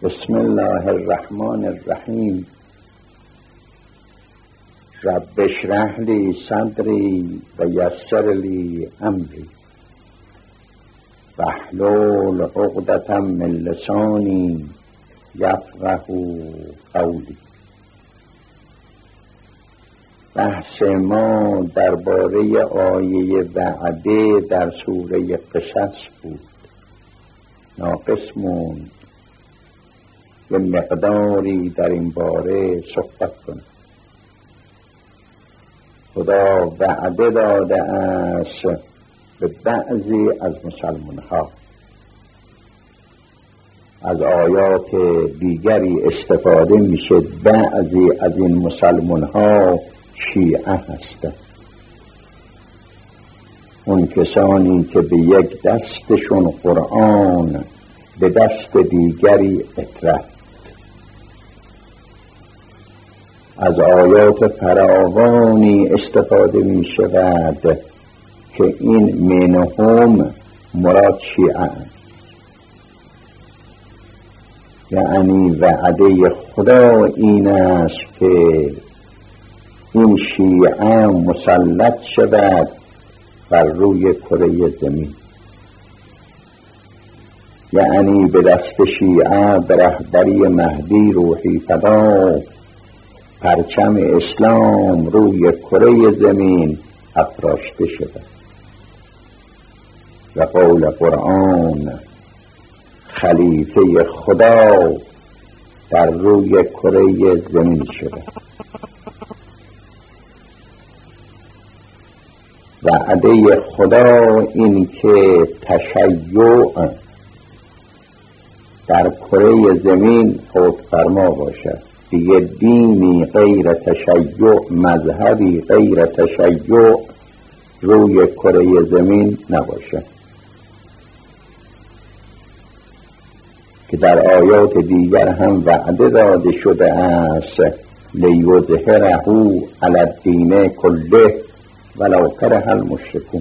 بسم الله الرحمن الرحیم. رب اشرح لی صدری و یسر لی امری واحلل عقدة من لسانی یفقهوا قولی. بحث ما درباره آیه وعده در سوره قصص بود. ناقص موند به مقداری در این باره صحبت کنم. خدا وعده داده است به بعضی از مسلمان ها. از آیات دیگری استفاده میشه. بعضی از این مسلمان ها شیعه هستند، اون کسانی که به یک دستشون قرآن، به دست دیگری اطرت. از آیات فراوانی استفاده می شود که این منهم مراد شیعه است. یعنی وعده خدا این است که این شیعه مسلط شود بر روی کره زمین. یعنی به دست شیعه به رهبری مهدی روحی فدا پرچم اسلام روی کره زمین افراشته شده و قول قرآن خلیفه خدا در روی کره زمین شده. وعده خدا این که تشیع در کره زمین فوت فرما باشد. دیگه دینی غیر تشیع، مذهبی غیر تشیع روی کره زمین نباشد، که در آیات دیگر هم وعده داده شده است لیظهره علی الدین کله ولو کره المشرکون.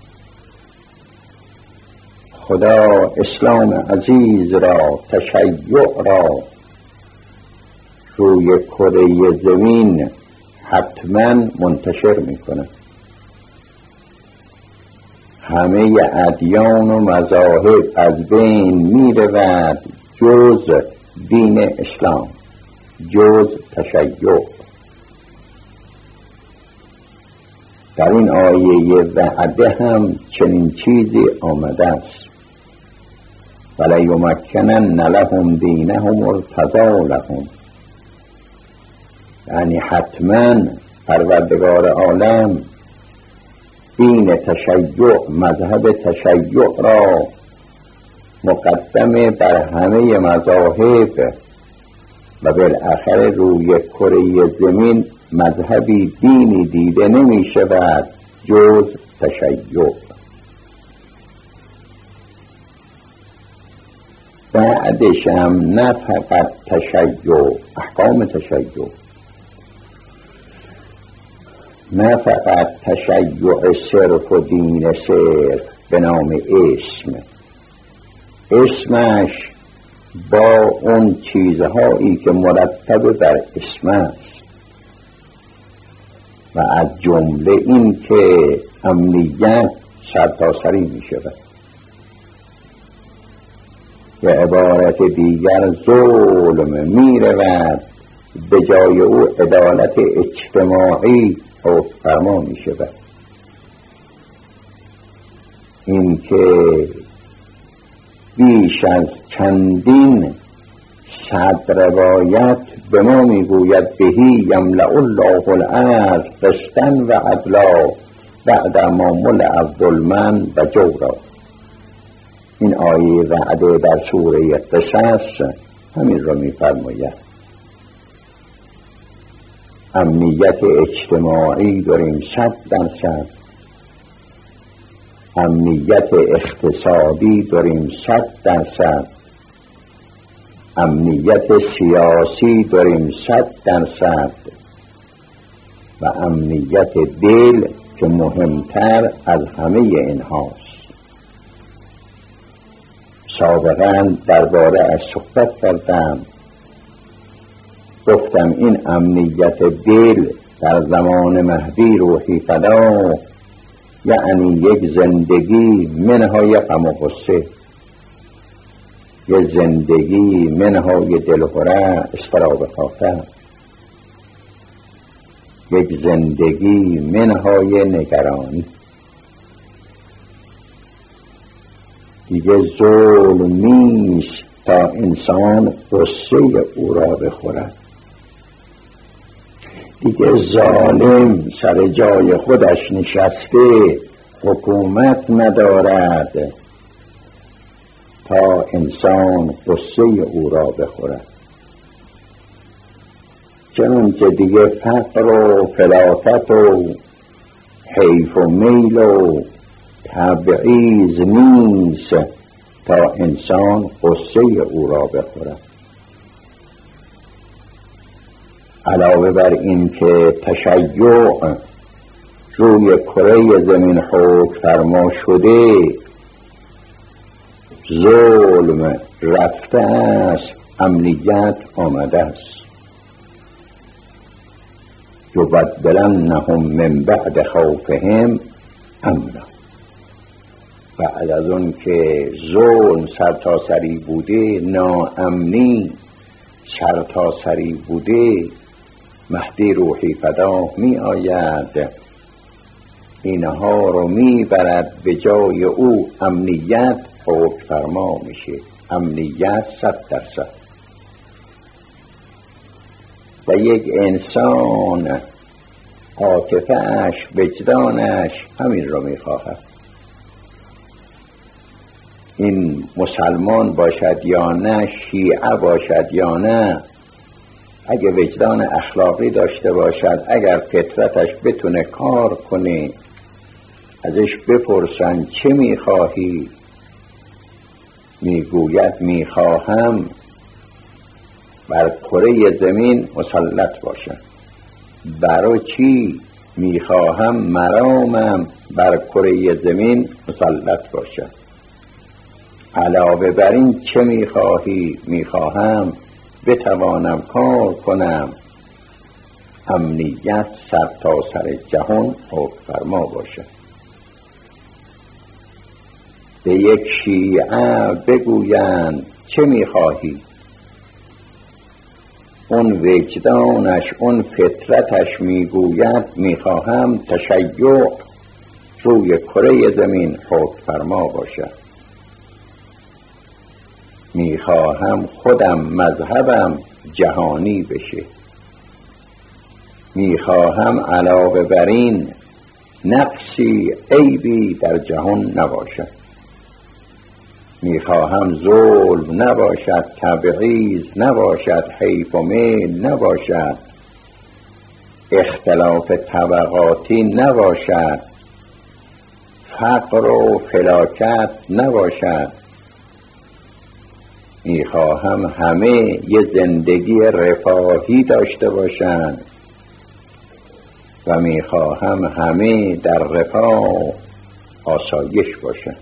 خدا اسلام عزیز را، تشیع را روی کره زمین حتما منتشر میکنه. همه ادیان و مذاهب از بین میرود جز دین اسلام، جز تشیع. در این آیه وعده هم چنین چیزی آمده است. وَلَيُمَكِّنَنَّ لَهُمْ دِینَهُمْ ارْتَضَىٰ لَهُمْ. یعنی حتما پروردگار عالم دین تشیع، مذهب تشیع را مقدم بر همه مذاهب و بالاخره روی کره زمین مذهبی دینی دیده نمی شود جز تشیع. بعدش هم نه فقط تشیع، احکام تشیع، نه فقط تشیع صرف و دین صرف به نام اسمش با اون چیزهایی که مرتب بر اسم است و از جمله این که امنیت سرتاسری می شود. به عبارت دیگر ظلم می رود، به جای او عدالت اجتماعی فرما می شود. این که بیش از چندین صد روایت به ما می گوید بهی یملأ الله الارض قسطا و عدلا بعد ما ملئ ظلما و جورا. این آیه وعده در سوره قصص همین رو می فرماید. امنیت اجتماعی داریم 100%، امنیت اقتصادی داریم 100%، امنیت سیاسی داریم 100% و امنیت دل که مهمتر از همه اینهاست سابقا درباره اش صحبت کردم، گفتم این امنیت دل در زمان مهدی روحی فدا یعنی یک زندگی منهای غم و غصه، یک زندگی منهای دلهره استراب خاطر، یک زندگی منهای نگرانی. دیگه ظلم نیست تا انسان غصه او را بخورد، دیگه ظالم سر جای خودش نشسته حکومت ندارد تا انسان غصه او را بخورد. چنانچه دیگه فقر و فلاکت و حیف و میل و تبعیض نیست تا انسان غصه او را بخورد. علاوه بر این که تشیع روی کره زمین حکم فرما شده، ظلم رفته است، امنیت آمده است. یبدلنهم من بعد خوفهم امنا. بعد از اون که ظلم سرتاسری بوده، ناامنی سرتاسری بوده، مهدی روحی فدا می آید، اینها رو می برد به جای او. امنیت حکم فرما میشه، امنیت 100%. و یک انسان عاطفه‌اش وجدانش همین رو میخواهد. این مسلمان باشد یا نه، شیعه باشد یا نه، اگه وجدان اخلاقی داشته باشد، اگر فطرتش بتونه کار کنه، ازش بپرسن چه میخواهی، میگوید میخواهم بر کره زمین مسلط باشم. برای چی؟ میخواهم مرامم بر کره زمین مسلط باشم. علاوه بر این چه میخواهی؟ میخواهم بتوانم کار کنم، امنیت سرتاسر جهان حکم فرما باشد. به یک شیعه بگویند چه میخواهی، اون وجدانش، اون فطرتش میگوید میخواهم تشیع روی کره زمین حکم فرما باشد، میخواهم خودم مذهبم جهانی بشه، میخواهم علاوه بر این نقصی عیبی در جهان نباشد، میخواهم ظلم نباشد، تبعیض نباشد، حیف و میل نباشد، اختلاف طبقاتی نباشد، فقر و فلاکت نباشد. میخواهم همه یه زندگی رفاهی داشته باشند و میخواهم همه در رفاه آسایش باشند.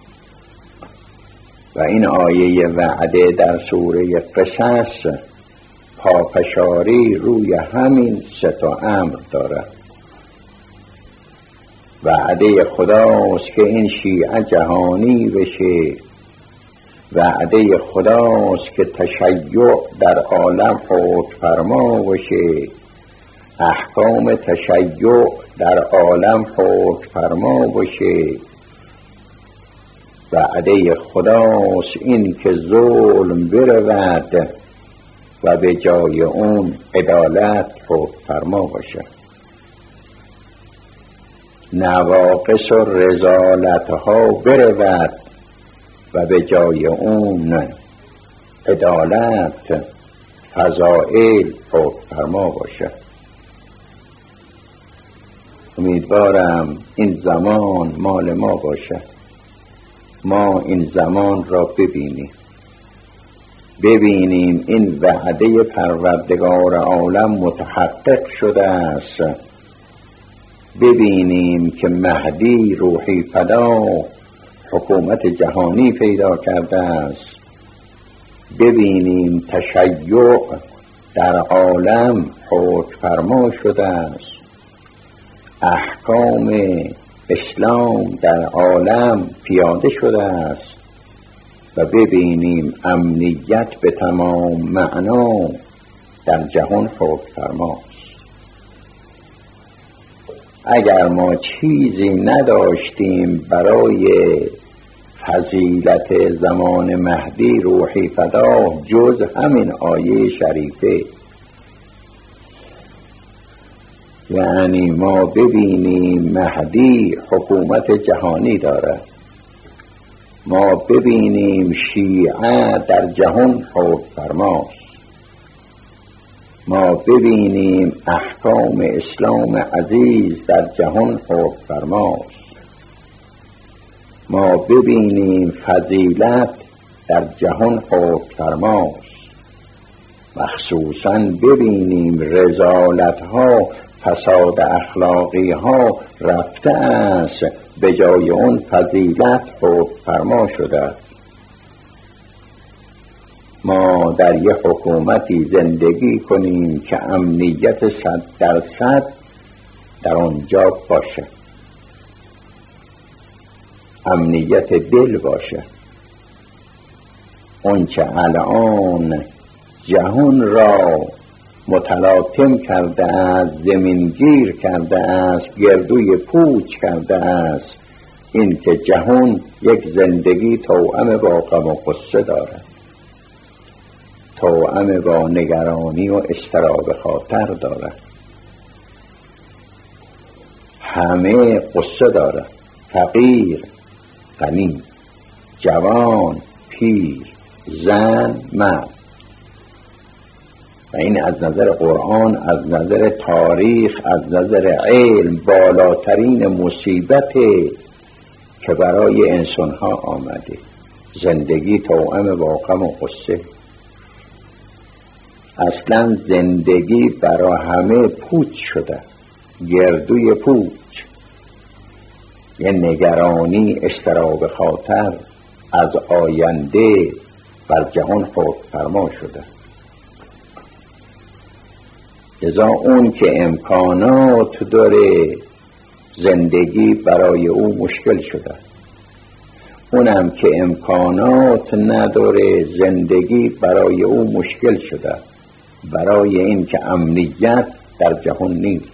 و این آیه وعده در سوره قصص پافشاری روی همین سه تا امر دارد. وعده خداست که این شیعه جهانی بشه، وعده خداست که تشیع در عالم حکم فرما بشه، احکام تشیع در عالم حکم فرما بشه. وعده خداست این که ظلم برود و به جای اون عدالت حکم فرما باشد، نواقص و رذالتها برود و به جای اون عدالت، فضائل حکم فرما باشد. امیدوارم این زمان مال ما باشد، ما این زمان را ببینیم این وعده پروردگار عالم متحقق شده است، ببینیم که مهدی روحی فدا حکومت جهانی پیدا کرده است، ببینیم تشیع در عالم حکم فرما شده است، احکام اسلام در عالم پیاده شده است و ببینیم امنیت به تمام معنا در جهان حکم فرماست. اگر ما چیزی نداشتیم برای فضیلت زمان مهدی روحی فداه جز همین آیه شریفه، یعنی ما ببینیم مهدی حکومت جهانی دارد، ما ببینیم شیعه در جهان حکم فرماست، ما ببینیم احکام اسلام عزیز در جهان حکم فرماست، ما ببینیم فضیلت در جهان حکم فرماست، مخصوصاً ببینیم رذالت ها، فساد اخلاقی ها رفته است، به جای اون فضیلت حکم فرما شده. ما در یک حکومتی زندگی کنیم که امنیت 100% در آنجا باشه، امنیت دل باشه. اونچه الان جهان را متلاطم کرده است، زمینگیر کرده است، گردوی پوچ کرده است، این که جهان یک زندگی توأم با غم و غصه دارد، توأم با نگرانی و اضطراب خاطر دارد، همه قصه دارد، فقیر غنی، جوان پیر، زن مرد. و این از نظر قرآن، از نظر تاریخ، از نظر علم بالاترین مصیبت که برای انسانها آمده، زندگی توأم با غم و غصه. اصلا زندگی برای همه پوچ شده، گردوی پوچ، یه نگرانی، اضطراب خاطر از آینده بر جهان حکم فرما شده. لذا اون که امکانات داره زندگی برای او مشکل شده، اونم که امکانات نداره زندگی برای او مشکل شده، برای این که امنیت در جهان نیست،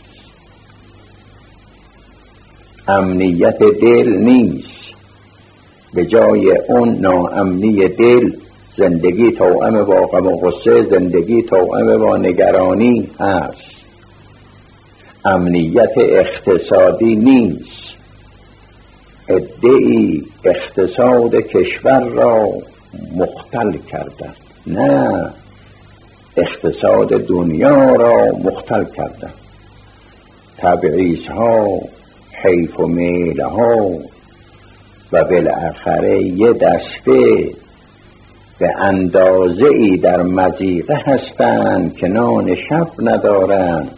امنیت دل نیست، به جای اون ناامنی دل، زندگی توأم با غم و غصه، زندگی توأم با نگرانی هست. امنیت اقتصادی نیست، عده‌ای اقتصاد کشور را مختل کردند، نه اقتصاد دنیا را مختل کردند. تبعیض ها، حیف و میل ها و بالاخره یه دسته به اندازه ای در مضیقه هستند که نان شب ندارند،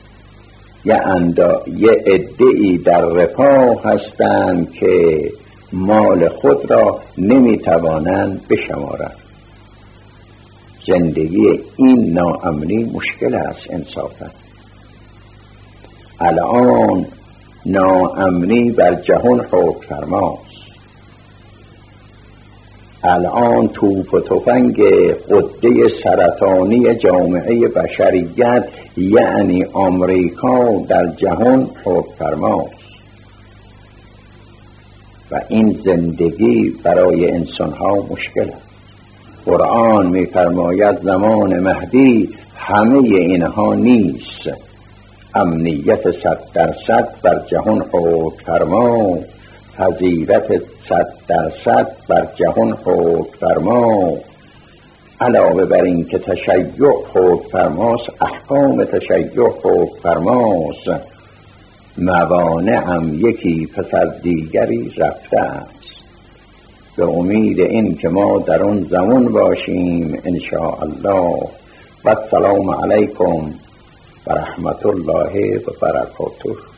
یه عده‌ای در رفاه هستند که مال خود را نمیتوانند بشمارند. زندگی این ناامنی مشکل است انصافا. الان ناامنی بر جهان حکم فرماست. الان توپ و تفنگ غده سرطانی جامعه بشریت یعنی آمریکا در جهان حکم فرماست و این زندگی برای انسانها مشکل است. قرآن می فرماید زمان مهدی همه اینها نیست، امنیت 100% بر جهان حکم فرما، فضیلت 100% بر جهان حکم فرما، علاوه بر این که تشیع حکم فرماست، احکام تشیع حکم فرماست، موانعم یکی پس از دیگری رفته است. به امید این که ما در آن زمان باشیم انشاءالله. و السلام علیکم و رحمت الله و برکاته.